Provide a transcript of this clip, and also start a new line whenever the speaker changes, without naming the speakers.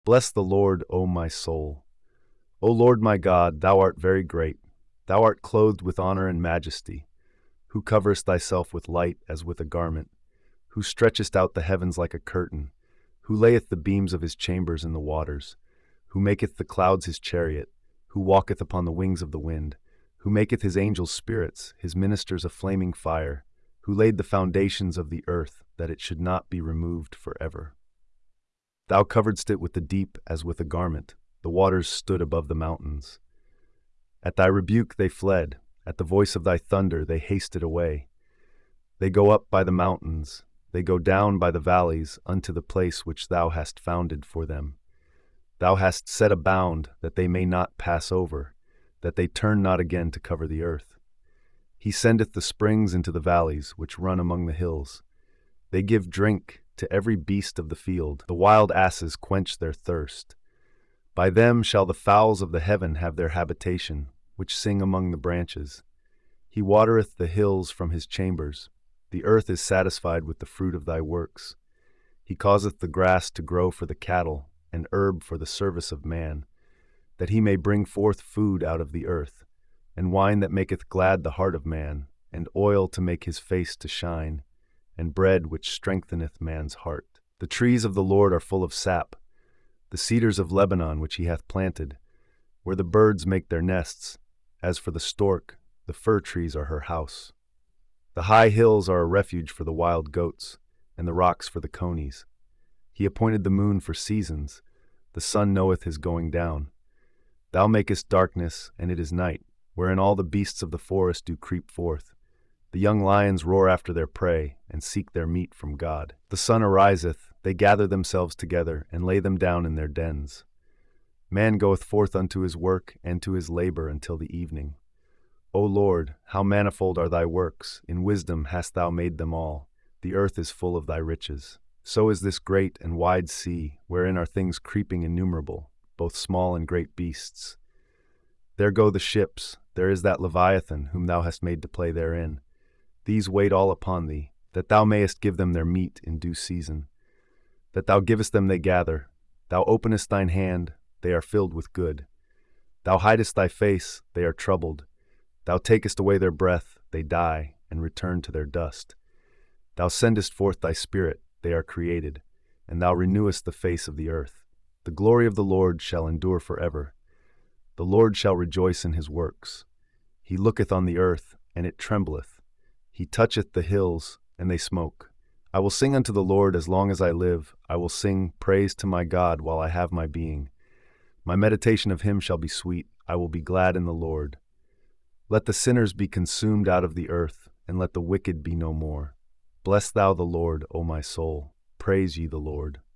Bless the Lord, O my soul. O Lord my God, thou art very great. Thou art clothed with honor and majesty, who coverest thyself with light as with a garment, who stretchest out the heavens like a curtain, who layeth the beams of his chambers in the waters, who maketh the clouds his chariot, who walketh upon the wings of the wind, who maketh his angels spirits, his ministers a flaming fire, who laid the foundations of the earth, that it should not be removed forever. Thou coveredst it with the deep as with a garment, the waters stood above the mountains. At thy rebuke they fled, at the voice of thy thunder they hasted away. They go up by the mountains, they go down by the valleys unto the place which thou hast founded for them. Thou hast set a bound that they may not pass over, that they turn not again to cover the earth. He sendeth the springs into the valleys which run among the hills. They give drink to every beast of the field. The wild asses quench their thirst. By them shall the fowls of the heaven have their habitation, which sing among the branches. He watereth the hills from his chambers. The earth is satisfied with the fruit of thy works. He causeth the grass to grow for the cattle, and herb for the service of man, that he may bring forth food out of the earth, and wine that maketh glad the heart of man, and oil to make his face to shine, and bread which strengtheneth man's heart. The trees of the Lord are full of sap, the cedars of Lebanon which he hath planted, where the birds make their nests. As for the stork, the fir trees are her house. The high hills are a refuge for the wild goats, and the rocks for the conies. He appointed the moon for seasons, the sun knoweth his going down. Thou makest darkness, and it is night, wherein all the beasts of the forest do creep forth. The young lions roar after their prey, and seek their meat from God. The sun ariseth, they gather themselves together, and lay them down in their dens. Man goeth forth unto his work, and to his labor until the evening. O Lord, how manifold are thy works, in wisdom hast thou made them all. The earth is full of thy riches. So is this great and wide sea, wherein are things creeping innumerable, both small and great beasts. There go the ships, there is that Leviathan, whom thou hast made to play therein. These wait all upon thee, that thou mayest give them their meat in due season. That thou givest them they gather. Thou openest thine hand, they are filled with good. Thou hidest thy face, they are troubled. Thou takest away their breath, they die, and return to their dust. Thou sendest forth thy spirit, they are created, and thou renewest the face of the earth. The glory of the Lord shall endure forever. The Lord shall rejoice in his works. He looketh on the earth, and it trembleth. He toucheth the hills, and they smoke. I will sing unto the Lord as long as I live. I will sing praise to my God while I have my being. My meditation of him shall be sweet. I will be glad in the Lord. Let the sinners be consumed out of the earth, and let the wicked be no more. Bless thou the Lord, O my soul. Praise ye the Lord.